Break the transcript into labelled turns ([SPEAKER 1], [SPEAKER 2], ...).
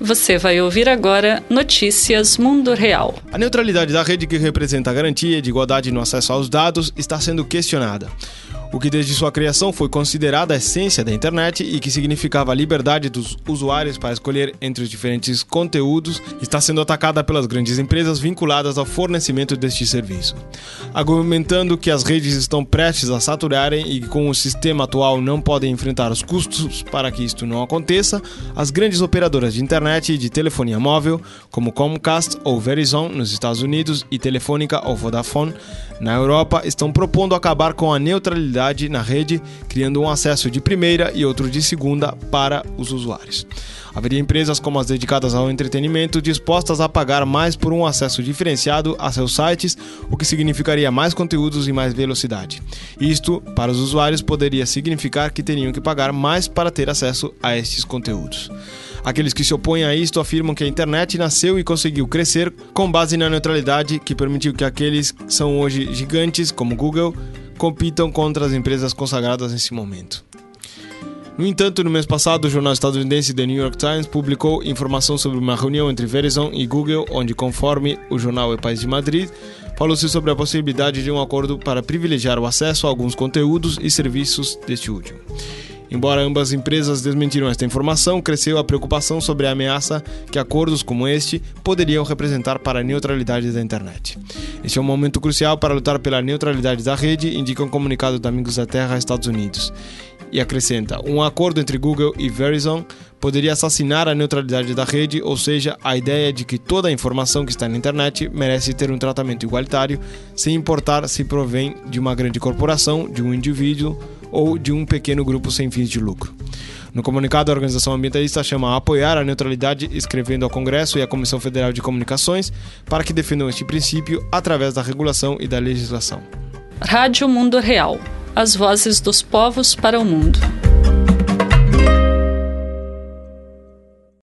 [SPEAKER 1] Você vai ouvir agora Notícias Mundo Real.
[SPEAKER 2] A neutralidade da rede, que representa a garantia de igualdade no acesso aos dados, está sendo questionada. O que desde sua criação foi considerada a essência da internet e que significava a liberdade dos usuários para escolher entre os diferentes conteúdos, está sendo atacada pelas grandes empresas vinculadas ao fornecimento deste serviço. Argumentando que as redes estão prestes a saturarem e que com o sistema atual não podem enfrentar os custos para que isto não aconteça, as grandes operadoras de internet e de telefonia móvel, como Comcast ou Verizon nos Estados Unidos e Telefônica ou Vodafone na Europa, estão propondo acabar com a neutralidade na rede, criando um acesso de primeira e outro de segunda para os usuários. Haveria empresas como as dedicadas ao entretenimento dispostas a pagar mais por um acesso diferenciado a seus sites, o que significaria mais conteúdos e mais velocidade. Isto, para os usuários, poderia significar que teriam que pagar mais para ter acesso a estes conteúdos. Aqueles que se opõem a isto afirmam que a internet nasceu e conseguiu crescer com base na neutralidade, que permitiu que aqueles que são hoje gigantes, como Google, compitam contra as empresas consagradas nesse momento. No entanto, no mês passado, o jornal estadunidense The New York Times publicou informação sobre uma reunião entre Verizon e Google, onde, conforme o jornal El País de Madrid, falou-se sobre a possibilidade de um acordo para privilegiar o acesso a alguns conteúdos e serviços deste último. Embora ambas empresas desmentiram esta informação, cresceu a preocupação sobre a ameaça que acordos como este poderiam representar para a neutralidade da internet. Este é um momento crucial para lutar pela neutralidade da rede, indica um comunicado da Amigos da Terra, Estados Unidos. E acrescenta, um acordo entre Google e Verizon poderia assassinar a neutralidade da rede, ou seja, a ideia de que toda a informação que está na internet merece ter um tratamento igualitário, sem importar se provém de uma grande corporação, de um indivíduo ou de um pequeno grupo sem fins de lucro. No comunicado, a organização ambientalista chama a apoiar a neutralidade, escrevendo ao Congresso e à Comissão Federal de Comunicações para que defendam este princípio através da regulação e da legislação.
[SPEAKER 1] Rádio Mundo Real. As vozes dos povos para o mundo.